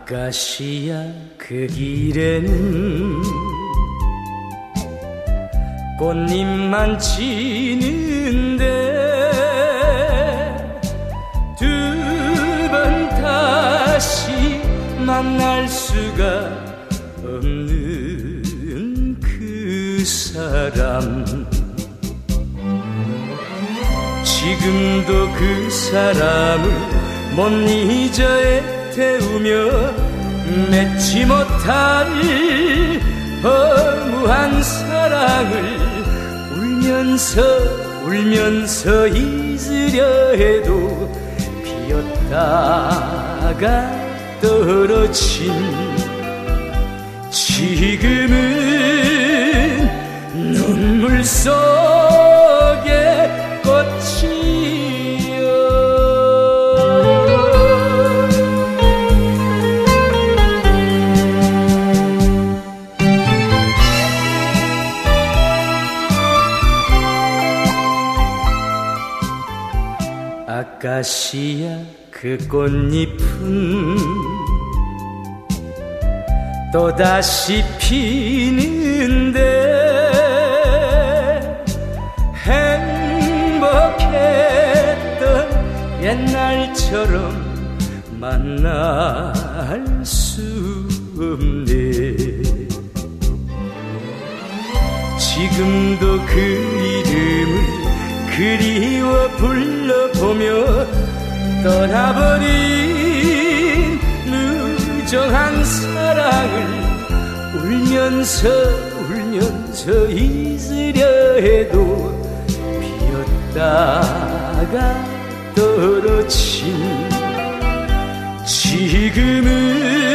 아가씨야 그 길에는 꽃잎만 지는데 두 번 다시 만날 수가 없는 그 사람 지금도 그 사람을 못 잊어 애태우며 맺지 못할 허무한 사랑을 울면서 잊으려 해도 피었다가 떨어진 지금은 눈물 속에 꽃이여 아가씨야 그 꽃잎은 또다시 피는데 행복했던 옛날처럼 만날 수 없네 지금도 그 이름을 그리워 불러보며 떠나버린 무정한 사랑을 울면서 잊으려 해도 피었다가 떨어진 지금은